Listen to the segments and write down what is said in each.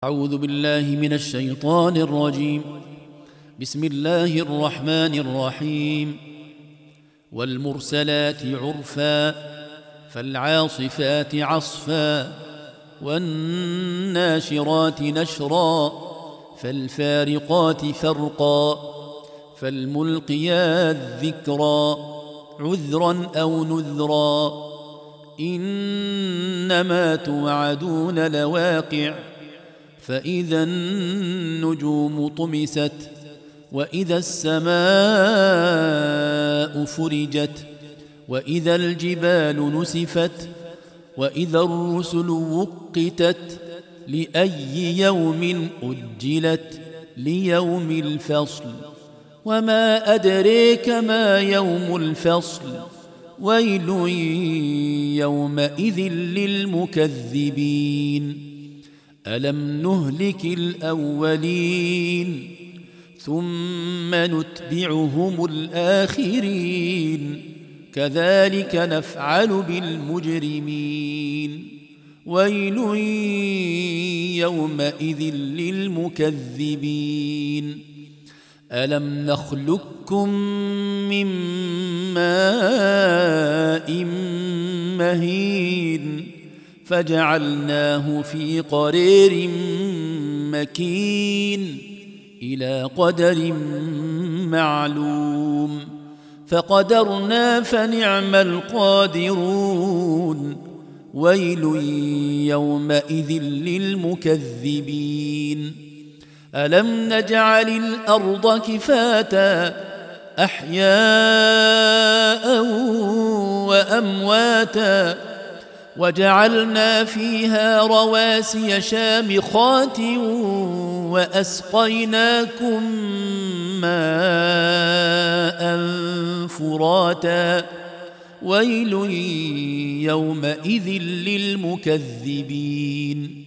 أعوذ بالله من الشيطان الرجيم. بسم الله الرحمن الرحيم. والمرسلات عرفا فالعاصفات عصفا والناشرات نشرا فالفارقات فرقا فالملقيات ذكرا عذرا أو نذرا إنما توعدون لواقع فإذا النجوم طمست وإذا السماء فرجت وإذا الجبال نسفت وإذا الرسل وقتت لأي يوم أجلت ليوم الفصل وما أدريك ما يوم الفصل ويل يومئذ للمكذبين ألم نهلك الأولين ثم نتبعهم الآخرين كذلك نفعل بالمجرمين ويل يومئذ للمكذبين ألم نخلقكم من ماء مهين فجعلناه في قرير مكين إلى قدر معلوم فقدرنا فنعم القادرون ويل يومئذ للمكذبين ألم نجعل الأرض كفاتا أحياء وأمواتا وجعلنا فيها رواسي شامخات وأسقيناكم ماء فراتا ويل يومئذ للمكذبين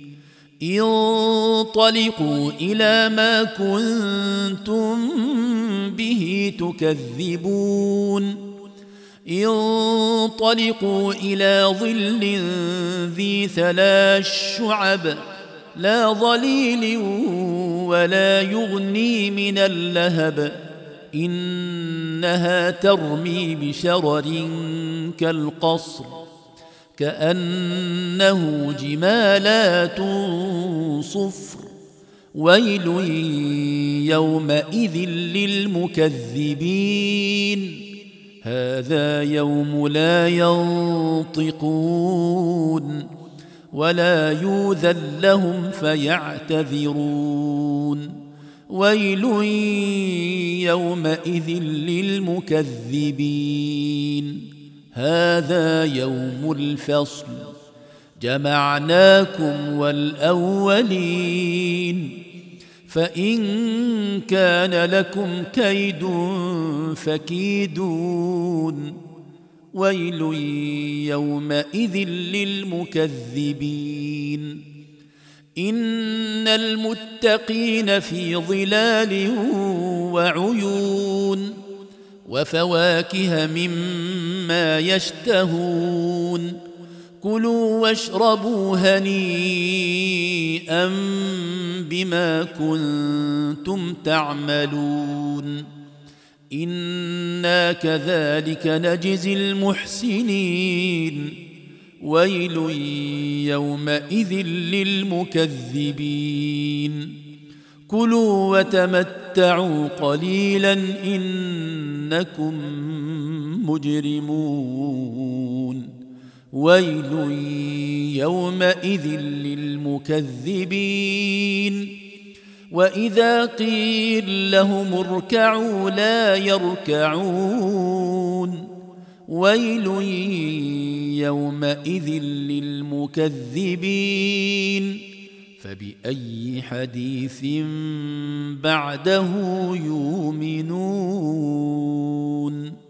انطلقوا إلى ما كنتم به تكذبون انطلقوا إلى ظل ذي 3 شعب لا ظليل ولا يغني من اللهب إنها ترمي بشرر كالقصر كأنه جمالات صفر ويل يومئذ للمكذبين هذا يوم لا ينطقون ولا يؤذن لهم فيعتذرون ويل يومئذ للمكذبين هذا يوم الفصل جمعناكم والأولين فإن كان لكم كيد فكيدون ويل يومئذ للمكذبين إن المتقين في ظلال وعيون وفواكه مما يشتهون كلوا واشربوا هنيئا بما كنتم تعملون إنا كذلك نجزي المحسنين ويل يومئذ للمكذبين كلوا وتمتعوا قليلا إنكم مجرمون ويل يومئذ للمكذبين وإذا قيل لهم اركعوا لا يركعون ويل يومئذ للمكذبين فبأي حديث بعده يؤمنون